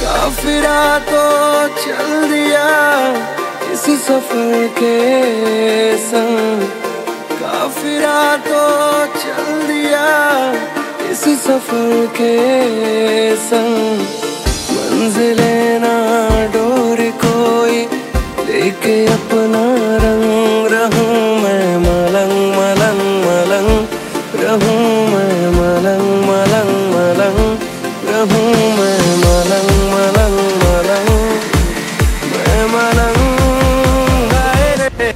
काफिरा तो चल दिया इस सफर के संग, काफिरा तो चल दिया इस सफर के संग। मंजिलें ना डोर कोई लेके अपना रंग, रहूं मैं मलंग मलंग मलंग, रहूं मैं मलंग मलंग मलंग, रहूं मैं मलंग मलंग मलंग, मैं मलंग हाय रे।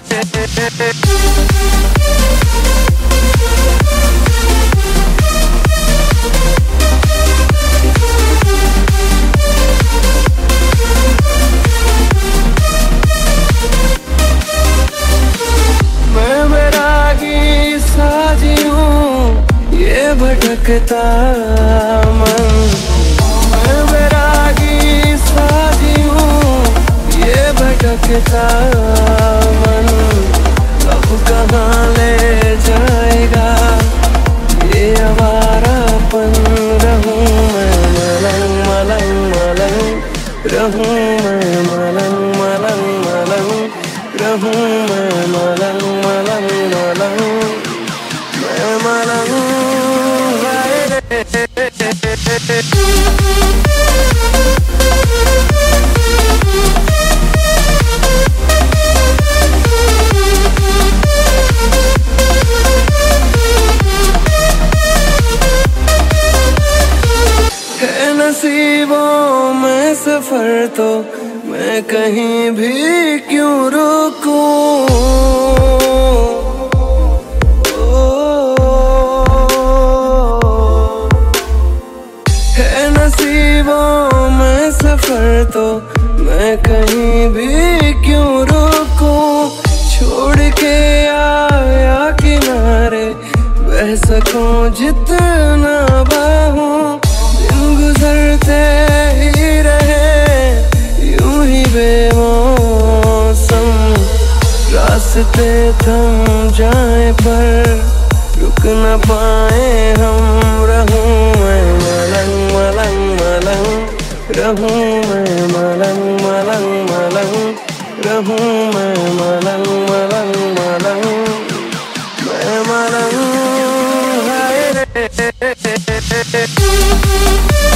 भटकता मन मैं बैरागी साजी हूँ, ये भटकता मन अब कहाँ ले जाएगा ये आवारापन। रहूं मैं मलंग मलंग मलंग, रहूं मैं मलंग मलंग मलंग, रहूं मैं मलंग मलंग मलंग, मैं मलंग है नसीबों में सफर तो मैं कहीं भी क्यों रुकूं। नसीबों में सफर तो मैं कहीं भी क्यों रुकूं। छोड़ के आया किनारे बह सकूं जितना बाहूं। दिन गुजरते ही रहे यूं ही बेमौसम, रास्ते थम जाए पर रुक न पाए हम। रहूं मैं मलंग मलंग मलंग, रहूं मैं मलंग मलंग मलंग, रहूं मैं मलंग मलंग मलंग, मैं मलंग हाय रे।